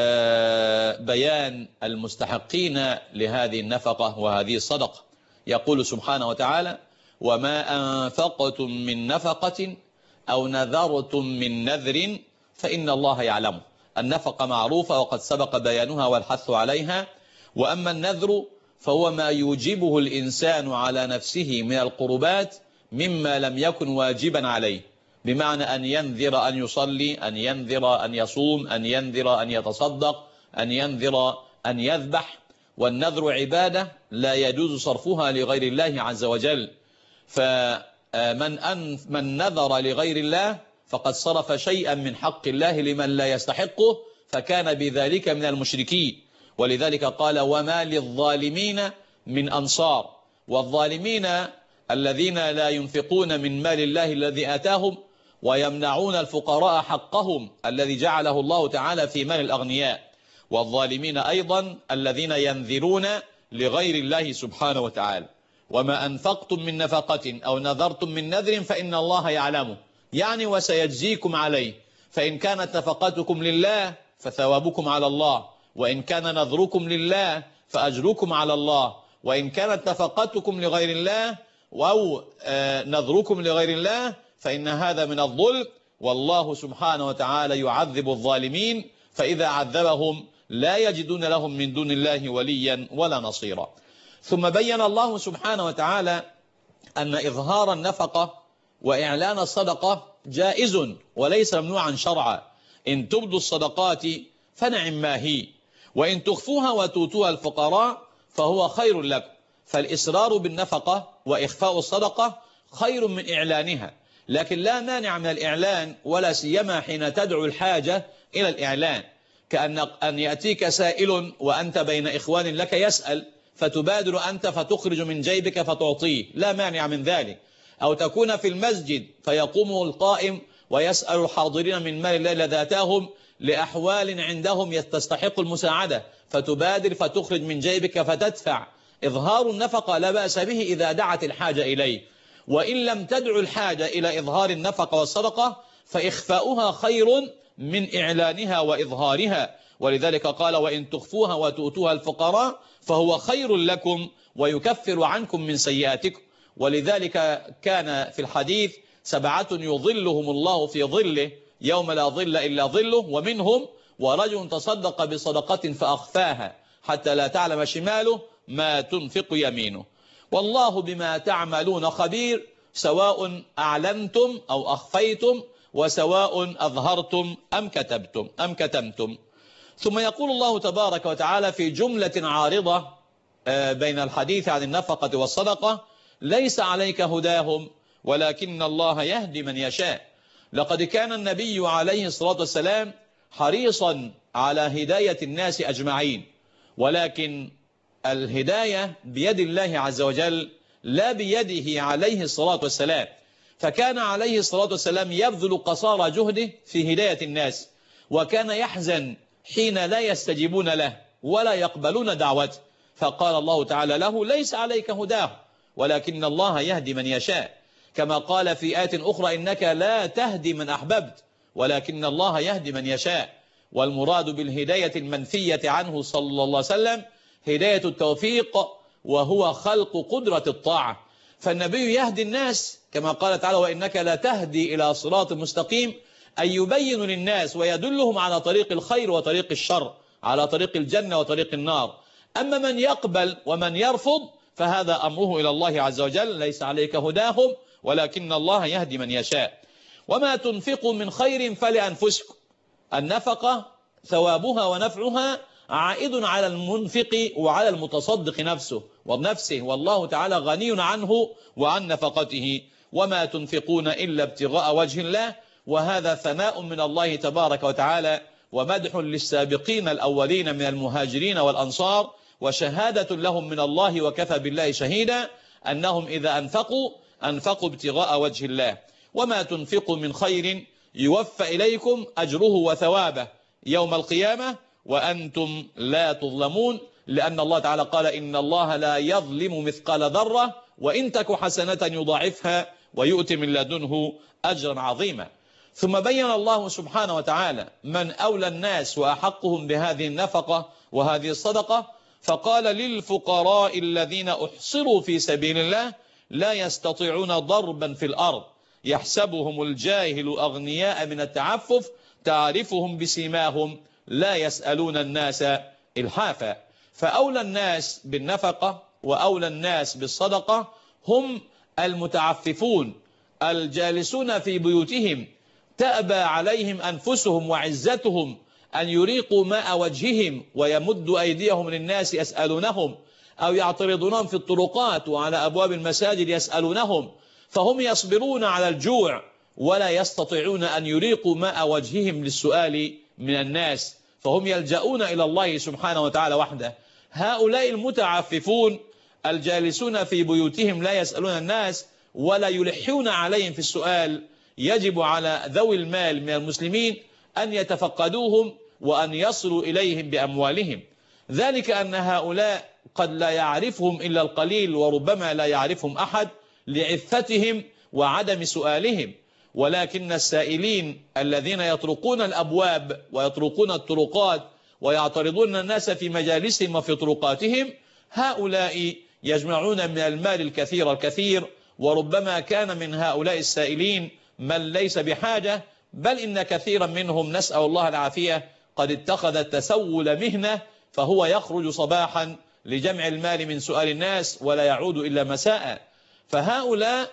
بيان المستحقين لهذه النفقة وهذه الصدقة. يقول سبحانه وتعالى: وما أنفقتم من نفقة أو نذرتم من نذر فإن الله يعلمه. النفقة معروفة وقد سبق بيانها والحث عليها، وأما النذر فهو ما يوجبه الإنسان على نفسه من القربات مما لم يكن واجبا عليه، بمعنى أن ينذر أن يصلي، أن ينذر أن يصوم، أن ينذر أن يتصدق، أن ينذر أن يذبح. والنذر عبادة لا يجوز صرفها لغير الله عز وجل، فمن نذر لغير الله فقد صرف شيئا من حق الله لمن لا يستحقه، فكان بذلك من المشركين. ولذلك قال: وما للظالمين من أنصار. والظالمين الذين لا ينفقون من مال الله الذي آتاهم ويمنعون الفقراء حقهم الذي جعله الله تعالى في مال الأغنياء. والظالمين أيضا الذين ينذرون لغير الله سبحانه وتعالى. وما أنفقتم من نفقة أو نذرتم من نذر فإن الله يعلمه، يعني وسيجزيكم عليه. فإن كانت نفقتكم لله فثوابكم على الله، وإن كان نذركم لله فأجركم على الله، وإن كانت نفقتكم لغير الله أو نذركم لغير الله فإن هذا من الظلم، والله سبحانه وتعالى يعذب الظالمين، فإذا عذبهم لا يجدون لهم من دون الله وليا ولا نصيرا. ثم بين الله سبحانه وتعالى أن إظهار النفقة وإعلان الصدقة جائز وليس ممنوعا شرعا. إن تبدوا الصدقات فنعم ما هي، وإن تخفوها وتؤتوها الفقراء فهو خير لكم. فالإصرار بالنفقة وإخفاء الصدقة خير من إعلانها، لكن لا مانع من الإعلان، ولا سيما حين تدعو الحاجة إلى الإعلان، كأن أن يأتيك سائل وأنت بين إخوان لك يسأل فتبادر أنت فتخرج من جيبك فتعطيه، لا مانع من ذلك. أو تكون في المسجد فيقوم القائم ويسأل الحاضرين من مال الله الذي آتاهم لأحوال عندهم تستحق المساعدة، فتبادر فتخرج من جيبك فتدفع. إظهار النفقة لا بأس به إذا دعت الحاجة إليه، وإن لم تدعو الحاجة إلى إظهار النفقة والصدقة فإخفاؤها خير من إعلانها وإظهارها. ولذلك قال: وإن تخفوها وتؤتوها الفقراء فهو خير لكم ويكفر عنكم من سيئاتكم. ولذلك كان في الحديث: 7 يظلهم الله في ظله يوم لا ظل إلا ظله، ومنهم ورجل تصدق بصدقة فأخفاها حتى لا تعلم شماله ما تنفق يمينه. والله بما تعملون خبير، سواء أعلنتم أو أخفيتم، وسواء أظهرتم أم كتمتم. ثم يقول الله تبارك وتعالى في جملة عارضة بين الحديث عن النفقة والصدقة: ليس عليك هداهم ولكن الله يهدي من يشاء. لقد كان النبي عليه الصلاة والسلام حريصا على هداية الناس أجمعين، ولكن الهداية بيد الله عز وجل لا بيده عليه الصلاة والسلام. فكان عليه الصلاة والسلام يبذل قصارى جهده في هداية الناس، وكان يحزن حين لا يستجيبون له ولا يقبلون دعوته، فقال الله تعالى له: ليس عليك هداه ولكن الله يهدي من يشاء. كما قال في آيات أخرى: إنك لا تهدي من أحببت ولكن الله يهدي من يشاء. والمراد بالهداية المنفية عنه صلى الله عليه وسلم هداية التوفيق، وهو خلق قدرة الطاعة. فالنبي يهدي الناس كما قال تعالى: وإنك لا تهدي إلى صراط مستقيم، أي يبين للناس ويدلهم على طريق الخير وطريق الشر، على طريق الجنة وطريق النار. أما من يقبل ومن يرفض فهذا أمره إلى الله عز وجل: ليس عليك هداهم ولكن الله يهدي من يشاء. وما تنفقوا من خير فلأنفسكم. النفقة ثوابها ونفعها عائد على المنفق وعلى المتصدق نفسه، والله تعالى غني عنه وعن نفقته. وما تنفقون إلا ابتغاء وجه الله. وهذا ثناء من الله تبارك وتعالى ومدح للسابقين الأولين من المهاجرين والأنصار، وشهادة لهم من الله وكفى بالله شهيدا أنهم إذا أنفقوا ابتغاء وجه الله. وما تنفقوا من خير يوفى إليكم أجره وثوابه يوم القيامة وأنتم لا تظلمون، لأن الله تعالى قال إن الله لا يظلم مثقال ذرة وإن تك حسنة يضاعفها ويؤتي من لدنه أجرا عظيما. ثم بين الله سبحانه وتعالى من أولى الناس وأحقهم بهذه النفقة وهذه الصدقة، فقال للفقراء الذين أحصروا في سبيل الله لا يستطيعون ضربا في الأرض يحسبهم الجاهل أغنياء من التعفف تعرفهم بسيماهم لا يسألون الناس إلحافا. فأولى الناس بالنفقة وأولى الناس بالصدقة هم المتعففون الجالسون في بيوتهم تأبى عليهم أنفسهم وعزتهم أن يريقوا ماء وجههم ويمدوا أيديهم للناس يسألونهم، أو يعترضونهم في الطرقات وعلى أبواب المساجد يسألونهم، فهم يصبرون على الجوع ولا يستطيعون أن يريقوا ماء وجههم للسؤال من الناس، فهم يلجؤون إلى الله سبحانه وتعالى وحده. هؤلاء المتعففون الجالسون في بيوتهم لا يسألون الناس ولا يلحون عليهم في السؤال، يجب على ذوي المال من المسلمين أن يتفقدوهم وأن يصلوا إليهم بأموالهم. ذلك أن هؤلاء قد لا يعرفهم إلا القليل وربما لا يعرفهم أحد لعفتهم وعدم سؤالهم، ولكن السائلين الذين يطرقون الأبواب ويطرقون الطرقات ويعترضون الناس في مجالسهم وفي طرقاتهم، هؤلاء يجمعون من المال الكثير، وربما كان من هؤلاء السائلين من ليس بحاجة، بل إن كثيرا منهم نسأل الله العافية قد اتخذ التسول مهنة، فهو يخرج صباحا لجمع المال من سؤال الناس ولا يعود إلا مساء. فهؤلاء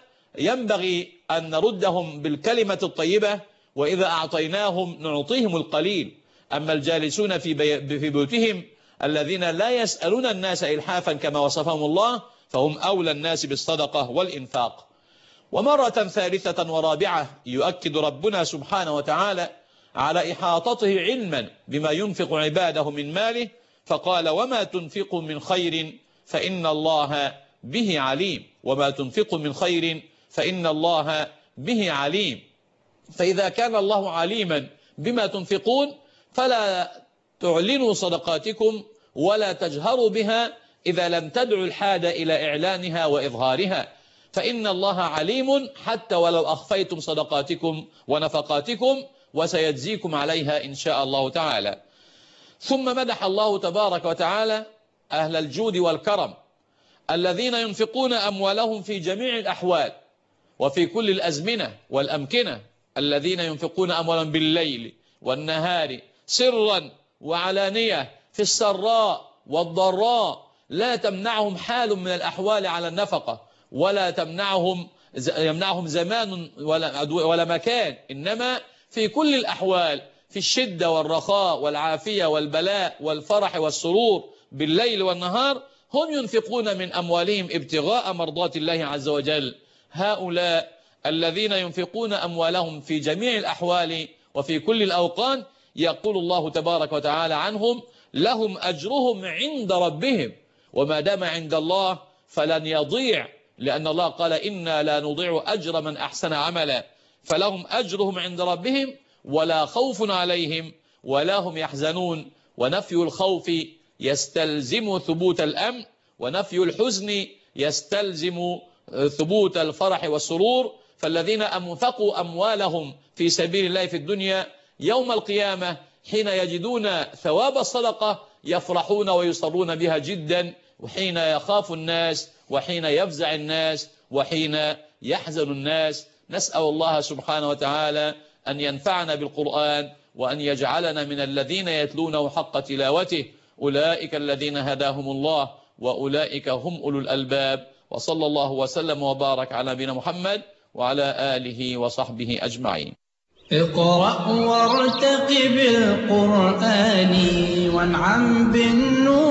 ينبغي أن نردهم بالكلمة الطيبة، وإذا أعطيناهم نعطيهم القليل. أما الجالسون في بيوتهم الذين لا يسألون الناس إلحافا كما وصفهم الله، فهم أولى الناس بالصدقة والإنفاق. ومرة ثالثة ورابعة يؤكد ربنا سبحانه وتعالى على إحاطته علما بما ينفق عباده من ماله، فقال وما تنفقوا من خير فإن الله به عليم، وما تنفقوا من خير فإن الله به عليم. فإذا كان الله عليما بما تنفقون فلا تعلنوا صدقاتكم ولا تجهروا بها إذا لم تدعوا الحاجة إلى إعلانها وإظهارها، فإن الله عليم حتى ولو أخفيتم صدقاتكم ونفقاتكم، وسيجزيكم عليها إن شاء الله تعالى. ثم مدح الله تبارك وتعالى أهل الجود والكرم الذين ينفقون أموالهم في جميع الأحوال وفي كل الأزمنة والأمكنة، الذين ينفقون أموالهم بالليل والنهار سرا وعلانية في السراء والضراء، لا تمنعهم حال من الأحوال على النفقة، ولا يمنعهم زمان ولا مكان، إنما في كل الأحوال، في الشدة والرخاء والعافية والبلاء والفرح والسرور بالليل والنهار، هم ينفقون من أموالهم ابتغاء مرضات الله عز وجل. هؤلاء الذين ينفقون أموالهم في جميع الأحوال وفي كل الأوقات، يقول الله تبارك وتعالى عنهم لهم أجرهم عند ربهم، وما دام عند الله فلن يضيع، لأن الله قال إنا لا نضيع أجر من أحسن عملا، فلهم أجرهم عند ربهم ولا خوف عليهم ولا هم يحزنون. ونفي الخوف يستلزم ثبوت الأمن، ونفي الحزن يستلزم ثبوت الفرح والسرور. فالذين أنفقوا أموالهم في سبيل الله في الدنيا يوم القيامة حين يجدون ثواب الصدقة يفرحون ويصرون بها جدا، وحين يخاف الناس وحين يفزع الناس وحين يحزن الناس. نسأل الله سبحانه وتعالى أن ينفعنا بالقرآن وأن يجعلنا من الذين يتلونه حق تلاوته، أولئك الذين هداهم الله وأولئك هم أولو الألباب. وصلى الله وسلم وبارك على نبينا محمد وعلى آله وصحبه أجمعين. اقرأ وارتقب القرآن وانعم بالنور